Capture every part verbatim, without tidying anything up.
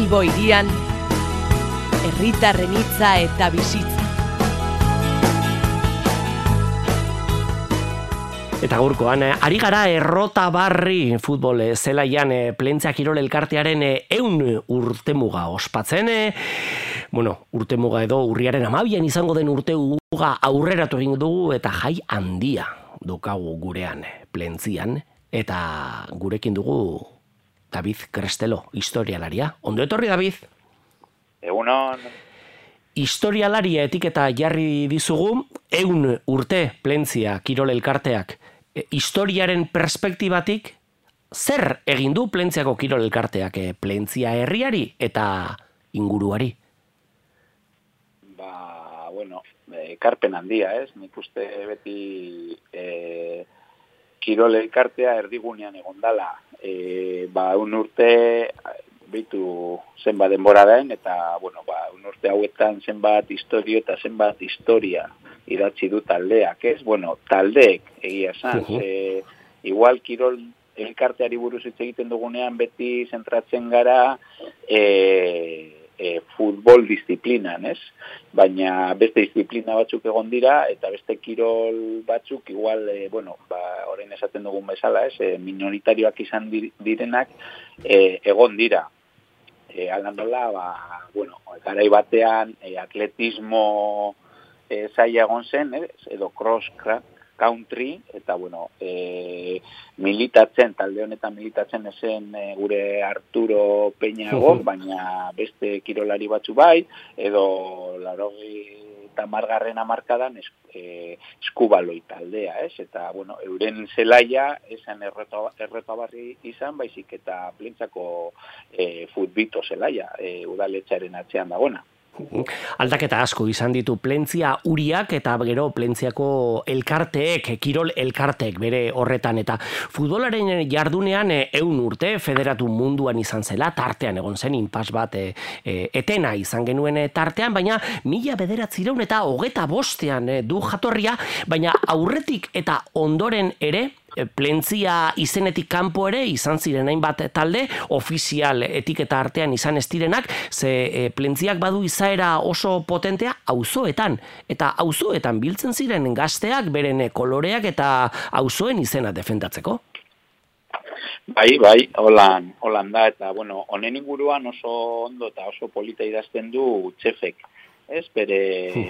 Bilbo hirian, herritarren hitza eta bizitza. Eta gaurkoan, ari gara Errotabarri futbol zelaian Plentzia Kirol Elkartearen ehun urtemuga ospatzen. Bueno, urtemuga edo urriaren hamabian izango den urtemuga aurreratu egin dugu eta jai handia dukagu gurean Plentzian. Eta gurekin dugu David Krestelo, historialaria. Ondo etorri, David? Egunon. Historialaria etiketa jarri dizugu, ehun urte Plentzia Kirol Elkarteak. E, historiaren perspektibatik, zer egin du Plentziako Kirol Elkarteak e, Plentzia herriari eta inguruari? Ba, bueno, ekarpen handia, ez? Nik uste beti e, Kirol Elkartea erdigunean egondala. E, ba, un urte bitu zenbat denbora den, eta, bueno, ba, un urte hauetan zenbat historio eta zenbat historia idatzi du taldeak, ez? Bueno, taldeek egia esan, uh-huh. ze, igual Kirol Elkarteari buruz hitz egiten dugunean beti zentratzen gara e, e, futbol disiplinan, ez? Baina beste disiplina batzuk egon dira, eta beste kirol batzuk igual, e, bueno, ba, orain esaten dugun bezala, ez? E, minoritarioak izan direnak e, egon dira. E, Aldandola, ba, bueno, garai batean e, atletismo e, zaila egon zen, eh? Edo cross country, eta bueno, e, militatzen, talde honetan militatzen ezen e, gure Arturo Peñago, baina beste kirolari batzu bai, edo larogi eta margarren hamarkadan es, e, eskubaloi taldea, ez? Eta, bueno, euren zelaia esan Errotabarri izan, baizik eta Plentzako e, futbito zelaia, e, udaletxaren atzean dagoena. Aldaketa asko izan ditu Plentzia uriak eta gero Plentziako elkarteek, kirol elkarteek bere horretan, eta futbolaren jardunean ehun urte federatu munduan izan zela, tartean egon zen inpas bat e, e, etena izan genuen tartean, baina mila bederatziehun eta hogeta bostean du jatorria, baina aurretik eta ondoren ere Plentzia izenetik kanpo ere izan ziren hainbat talde, ofizial etiketa artean izan ez direnak, ze e, Plentziak badu izaera oso potentea auzoetan, eta auzoetan biltzen ziren gazteak beren koloreak eta auzoen izena defendatzeko. Bai, bai, holan, holan da, eta bueno, honen inguruan oso ondo eta oso polita idazten du Txefek, ez, bere...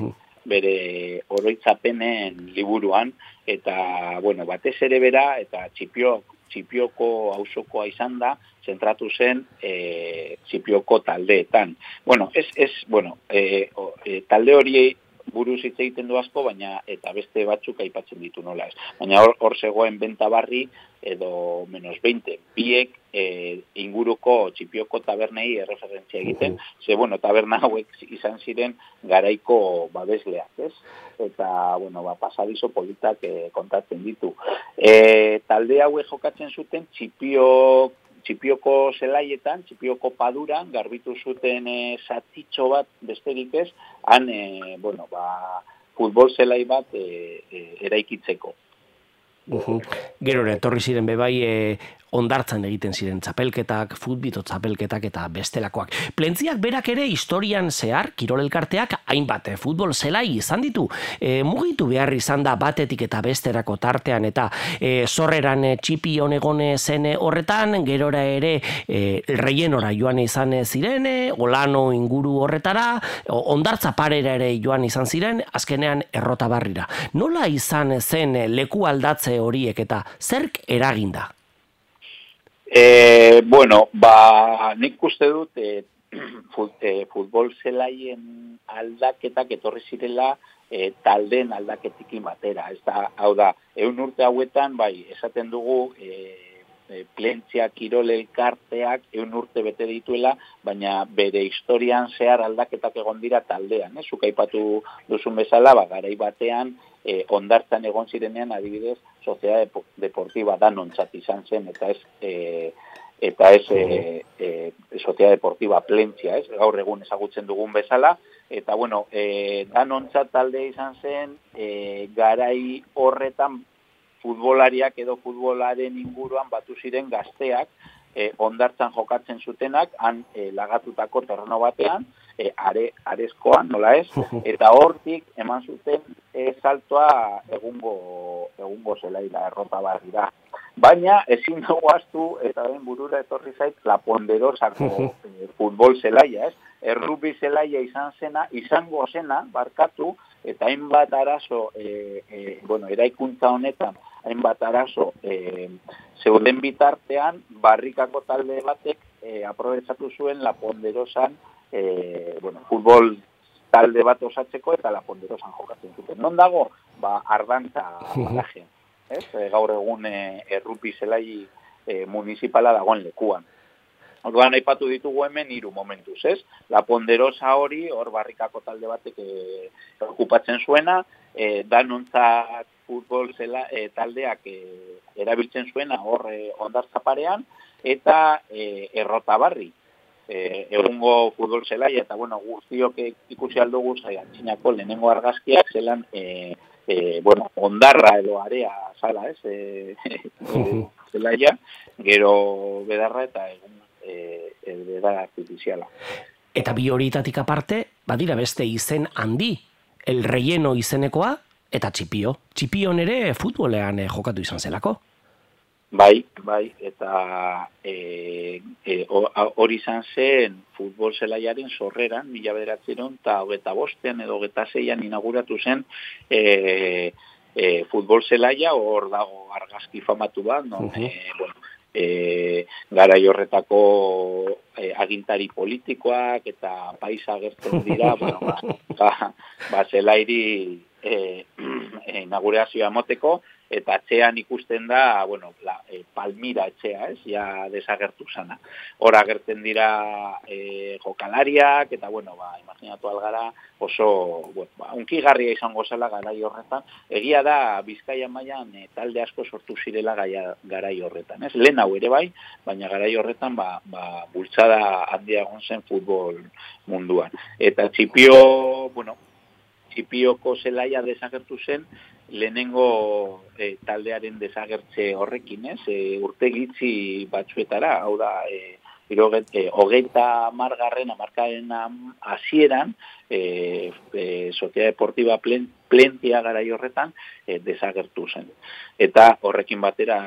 bere oroitzapenen liburuan, eta, bueno, batez ere bera, eta txipio, txipioko auzokoa izan da, zentratu zen e, txipioko taldeetan. Bueno, ez, ez, bueno, e, o, e, talde hori buruz hitz egiten du asko, baina eta beste batzuk aipatzen ditu nola ez. Baina hor, hor zegoen Bentabarri edo menos veinte, biek e, inguruko txipioko tabernei erreferentzia egiten, uh-huh. ze, bueno, taberna hauek izan ziren garaiko babesleak, ez? Eta, bueno, ba, pasadizo politak e, kontatzen ditu. E, talde hauek jokatzen zuten txipiok Txipioko zelaietan, Txipioko paduran, garbitu zuten e, zatitxo bat besterik ez, han, e, bueno, ba, futbol zelai bat e, e, eraikitzeko. Uh-huh. Gero etorri ziren bebai e, ondartzan egiten ziren txapelketak, futbito txapelketak eta bestelakoak. Plentziak berak ere historian zehar, kirol elkarteak hainbat e, futbol zelai izan ditu. E, mugitu behar izan da batetik eta besterako tartean, eta e, zorreran e, txipi honegone zen horretan, gerora ere e, reienora joan izan ziren, e, Olano inguru horretara, ondartza parera ere joan izan ziren, azkenean Errotabarrira. Nola izan zen leku aldatze horiek eta zerk eraginda? E, bueno, ba, nik uste dut e, fut, e, futbol zelaien aldaketak etorri zirela e, taldeen aldaketikin batera. Ez da, hau da, ehun urte hauetan, bai, esaten dugu e, e, Plentzia Kirol Elkarteak ehun urte bete dituela, baina bere historian zehar aldaketak egon dira taldean. Ez? Zuk aipatu duzun bezala, ba, garai batean, e, ondartzan egon zirenean, adibidez, Sociedad Deportiva Danontzat izan zen, eta ez, e, eta ez e, e, Sociedad Deportiva Plentzia, ez? Gaur egun ezagutzen dugun bezala, eta bueno, e, Danontzat talde izan zen, e, garai horretan futbolariak edo futbolaren inguruan batu ziren gazteak, e, ondartzan jokatzen zutenak, han e, lagatutako terreno batean, e, are, arezkoan, nola ez, eta hortik eman zuten e, saltoa egungo, egungo zelaira, errota barrira. Baina ezin dugu astu, eta den burura etorri zait, La Ponderosako e, futbol zelaia, ez? Errubi zelaia izan zena, izango zena, barkatu, eta hainbat arazo, e, e, bueno, eraikuntza honetan, hainbat arazo e, zeuden bitartean, barrikako talde batek e, aprobetsatu zuen La Ponderosan, e, bueno, futbol talde bat osatzeko eta La Ponderosan jokatzen zuten. Non dago? Ba, Ardantza parajean. Ez? E, gaur egun e, errupi zelai e, municipala dagoen lekuan. Orduan aipatu ditugu hemen hiru momentuz, ez? La Ponderosa hori, hor barrikako talde batek e, okupatzen zuena, e, danontzat futbol zela, e, taldeak e, erabiltzen zuena hor e, ondartzaparean, eta e, Errotabarri, e, egungo futbol zelaia, eta bueno, guztiok ikusi aldugu Antzinako lehenengo argazkiak zelan e, e, bueno, ondarra edo area zala, ez? E, e, zelaia, gero bedarra eta egun E, edera artifiziala. Eta bi horietatik aparte, badira beste izen handi, El Relleno izenekoa, eta Txipio. Txipion ere futbolean eh, jokatu izan zelako. Bai, bai, eta e, e, hori izan zen futbol zelaiaren sorreran, mila bederatziehun eta hogeita bostean edo hogeita seian inauguratu zen e, e, futbol zelaia, hor dago argazki famatu bat, no? Uh-huh. e, bueno, E, garai horretako e, agintari politikoak eta paisa agertzen dira, bueno, ba, ba, ba zelairi e, e, inaugurazioa moteko, eta atzean ikusten da, bueno, la, e, Palmira etxea, ez, ja desagertu sana. Hor agertzen dira e, jokalariak, eta, bueno, ba, imaginatu algara oso, bueno, ba, unkigarria izango zela garai horretan. Egia da, Bizkaia mailan e, talde asko sortu zirela gaia, garai horretan, ez? Lehen hau ere bai, baina garai horretan, ba, ba, bultzada handia egon zen futbol munduan. Eta Txipio, bueno, Txipioko zelaia desagertu zen, lehenengo e, taldearen desagertze horrekin, ez? E, urte gitzi batzuetara, hau da, e, iroget, e, hogeita margarren amarkaren hasieran, e, e, Sociedad Deportiva Plen, Plentia garai horretan e, desagertu zen. Eta horrekin batera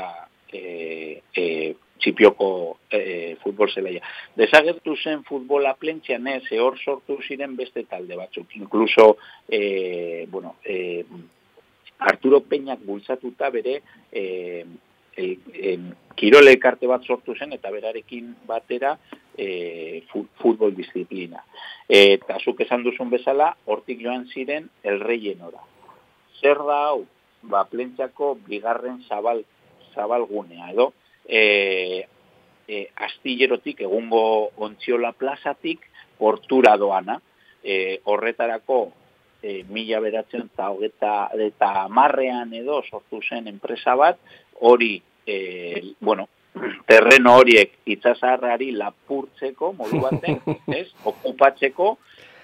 e, e, Txipioko e, futbol zelaia. Desagertu zen futbola Plentzian ez, e, hor sortu ziren beste talde batzuk. Incluso, e, bueno, e, Arturo Peñak bultzatuta bere e, el, el, kirol elkarte bat sortu zen eta berarekin batera e, futbol disiplina. E, eta zuk esan duzun bezala, hortik joan ziren El Rellenora. Zer da hau? Ba, Plentziako bigarren zabal, zabalgunea edo, E, e, astillerotik egungo Ontziola plazatik portura doana. E, horretarako e, mila beratzen eta hogeita eta hamarrean edo sortu zen enpresa bat, hori, e, bueno, terreno horiek itsasarrari lapurtzeko, modu baten, ez, okupatzeko,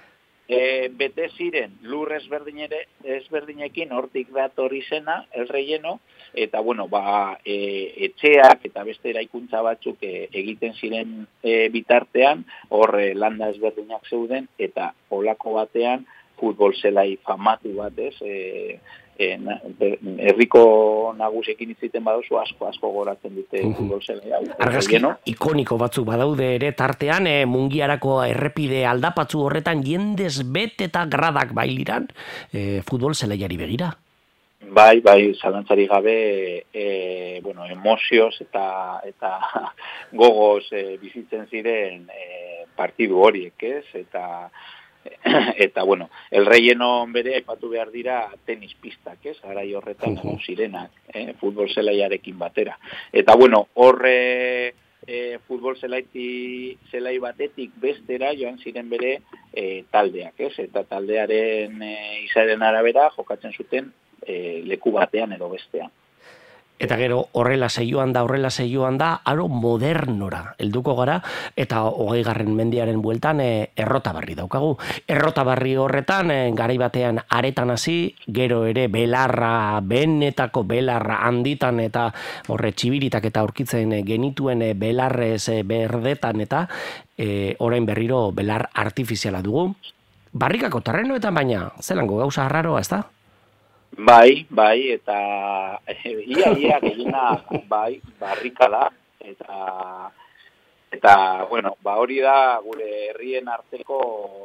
E, bete ziren lur ezberdinekin hortik datorri zena, El Relleno, eta bueno, ba, e, etxeak eta beste eraikuntza batzuk e, egiten ziren e, bitartean, hor e, landa ezberdinak zeuden, eta olako batean futbol zelai famatu bat, ez, e, e, na, herriko nagusiekin itziten baduzu asko asko goratzen dute futbol zelai hau. Argazki ikoniko batzuk badaude ere tartean, e, Mungiarako errepide aldapatzu horretan jendez bet eta gradak bailiran e, futbol zelaiari begira. Bai, bai, zalantzari gabe, e, bueno, emozioz eta eta gogoz e, bizitzen ziren e, partidu horiek, ez? Eta eta, bueno, El Relleno bere aipatu behar dira tenis pistak, ez? Garai horretan uh-huh. zirenak, eh? futbol zelaiarekin batera. Eta, bueno, horre e, futbol zelaiti, zelai batetik bestera joan ziren bere e, taldeak, ez? Eta taldearen e, izaren arabera jokatzen zuten e, leku batean edo bestean. Eta gero horrela seioan da, horrela seioan da, aro modernora helduko gara, eta hogeigarren mendiaren bueltan e, errotabarri daukagu. Errotabarri horretan, e, garai batean aretan hasi, gero ere belarra, benetako belarra handitan, eta horre txibiritak eta aurkitzen genituen e, belarrez e, berdetan, eta e, orain berriro belar artifiziala dugu. Barrikako terrenoetan baina, zelango gauza arraroa, ez da? Bai, bai, eta ia, ia, gehiena, bai, barrika da, eta, eta, bueno, ba hori da gure herrien arteko,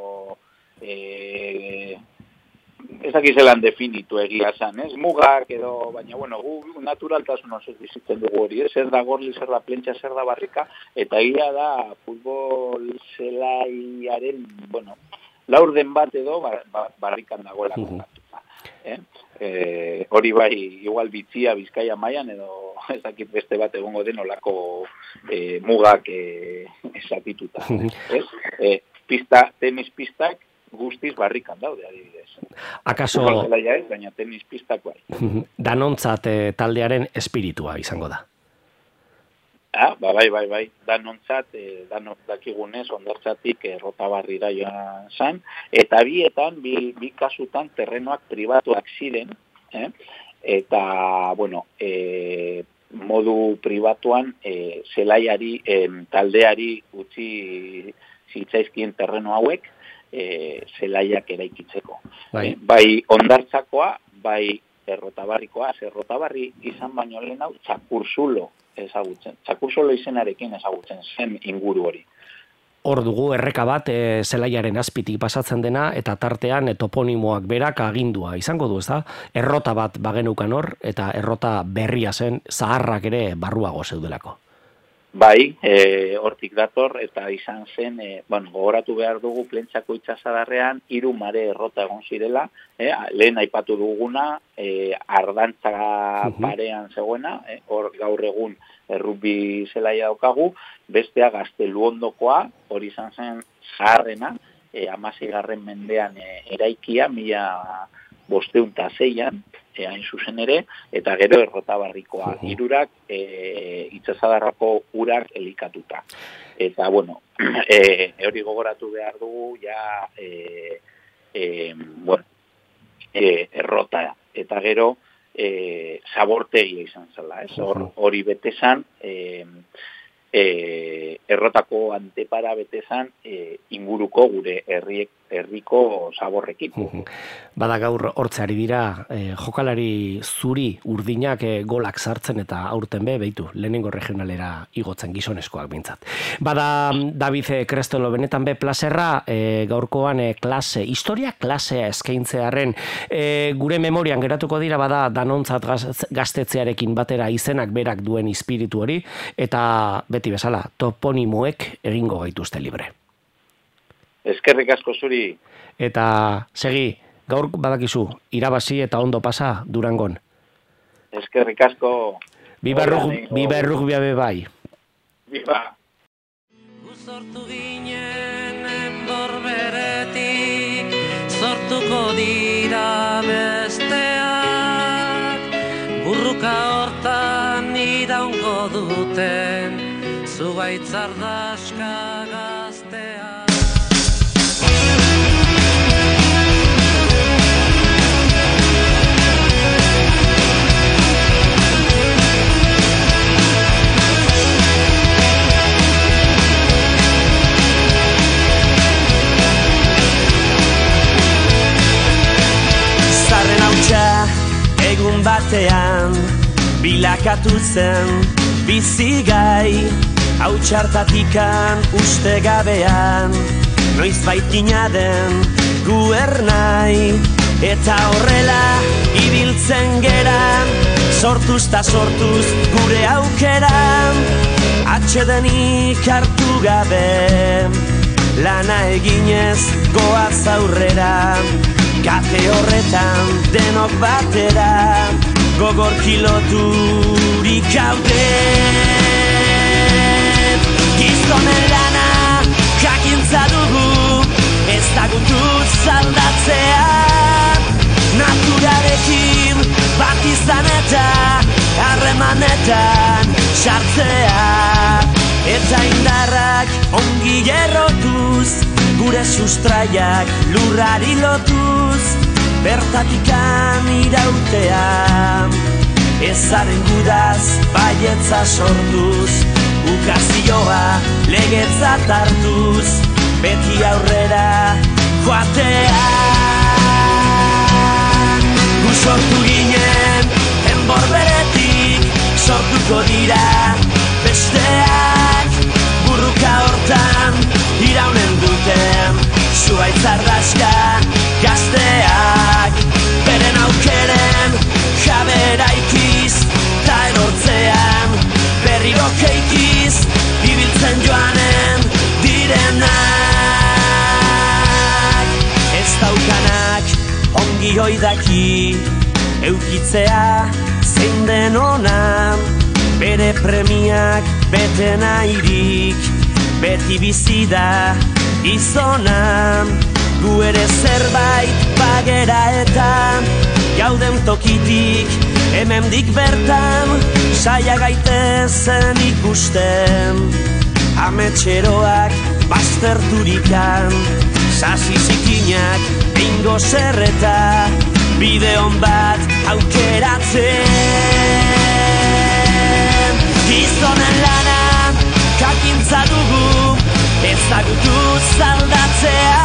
e, ezak izelan definitu egia zan, ez? Mugak edo, baina, bueno, gu naturaltasun oso bizitzen dugu hori, zer da gorli, zer da plentxa, zer da barrika, eta egia da futbol zelaiaren, bueno, laurden bat edo bar, bar, barrikan dagoela kontatuta. Eh? Eh, hori bai, igual bitzia Bizkaia mailan edo ezakit beste bat egongo den olako eh, mugak eh, esatituta. Ez? Eh, pista, tenis pistak guztiz barrikan daude, adibidez. Akaso... Zelaia ez, baina tenis pistak bai. Danontzat eh, taldearen espiritua izango da. Ah, ba, bai, bai, bai, danontzat, eh, danok dakigunez, ondartzatik errotabarrira joan zan, eta bietan, bi, bi kasutan terrenoak pribatuak ziren, eh? Eta, bueno, eh, modu pribatuan eh, zelaiari, eh, taldeari utzi zitzaizkien terreno hauek, eh, zelaiak eraikitzeko. Bai, eh, bai ondartzakoa, bai errotabarrikoa, errotabarri izan baino lehen hau txakurzulo ezagutzen. Txakursolo izenarekin ezagutzen zen inguru hori. Hor dugu erreka bat e, zelaiaren azpitik pasatzen dena eta tartean e, toponimoak berak agindua izango du, ez da? Errota bat bagenukan hor eta errota berria zen, zaharrak ere barruago zeudelako. Bai, e, hortik dator eta izan zen, e, bueno, gogoratu behar dugu Plentzako itsasadarrean hiru mare errota egon zirela, e, lehen aipatu duguna, e, Ardantza parean zegoena, e, hor gaur egun errugbi zelaia daukagu, bestea Gazteluondokoa, hori izan zen zaharrena, e, hamaseigarren mendean e, eraikia, mila bosteun eta zeian, E, hain zuzen ere, eta gero errotabarrikoa. Uh-huh. Hirurak e, itsasadarrako urak elikatuta. Eta, bueno, e, hori gogoratu behar dugu, ja, e, e, bueno, e, errota. Eta gero, e, zabortegia izan zela, ez? Hor, hori betezan, e, e, errotako antepara betezan, e, inguruko gure herriek herriko zaborrekin. Bada gaur hortzari dira, eh, jokalari zuri urdinak eh, golak sartzen eta aurten be, beitu, lehenengo regionalera igotzen gizonezkoak bintzat. Bada David Krestolo benetan be plaserra, eh, gaurkoan eh, klase, historia klasea eskaintzearen eh, gure memorian geratuko dira, bada danontzat gaz, gaztetzearekin batera izenak berak duen espiritu hori, eta beti bezala, toponimoek egingo gaituzte libre. Eskerrik asko zuri. Eta segi, gaur badakizu, irabazi eta ondo pasa Durangon. Eskerrik asko. Biba errugbia be bai. Biba. Sortu ginen enborberetik, sortuko dira besteak, burruka hortan iraungo duten, zugaitzardaska gazteak. Egun batean bilakatu zen bizigai, hau txartatikan uste gabean, noiz baitina den guernai, eta horrela ibiltzen geran, sortuz ta sortuz gure aukeran, atsedenik hartu gabe, lana eginez goaz aurrera. Kate horretan denok batera, gogor kiloturik gaude. Gizonen lana jakintza dugu, ez dagutu zaldatzea, naturarekin bat izan eta arre harremanetan sartzea, eta indarrak ongi errotuz, gure sustraiak lurrari lotuz, bertatikan irautea, ezaren gudaz baietza sortuz, ukazioa legetzat hartuz, beti aurrera joatea. Gu sortu ginen enbor beretik, sortuko dira besteak, burruka hortan iraunen duten zuaitz ardazka gazteak, beren aukeren jabera ikiz, ta erortzean berriro keikiz, ibiltzen joanen direnak. Ez daukanak ongi oidaki, eukitzea zein den ona, bere premiak bete nahirik, beti bizi da gizona. Gu ere zerbait bagera eta gauden tokitik hemendik bertan, saia gaitezen ikusten ametxeroak bazterturikan, sasi zikinak bingo zerreta, bide hon bat aukeratzen. Gizonen lana jakintza dugu, ezagutu zaldatzea,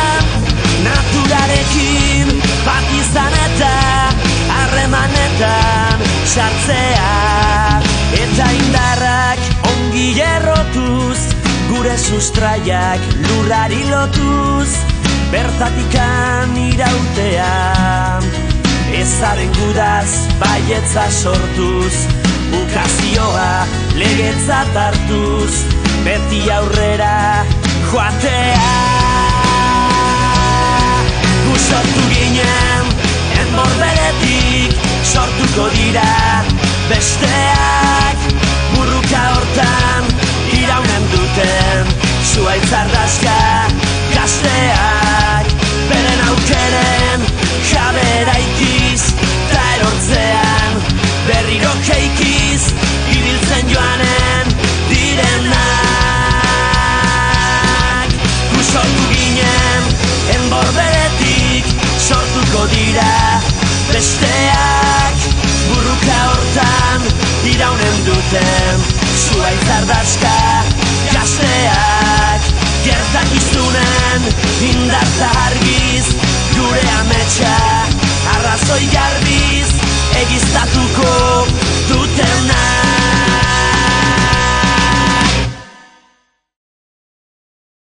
naturarekin bat izan eta harremanetan sartzea, eta indarrak ongi errotuz, gure sustraiak lurrari lotuz, bertatikan irautea, ezaren gudaz baietza sortuz, ukazioa legetzat hartuz, beti aurrera joatea. Gu sortu ginen enbor beretik, sortuko dira besteak, burruka hortan iraunen duten zuaitz ardazka gazteak, beren aukeren jabera ikiz, ta erortzean berriro keikiz, ibiltzen joanen direnak. Gu sortu ginen enbor beretik, sortuko dira besteak, burruka hortan iraunen duten zuaitz ardazka gazteak, gertakizunen indarta argiz, gure ametsa arrazoi garbiz, egiztatuko dutenak.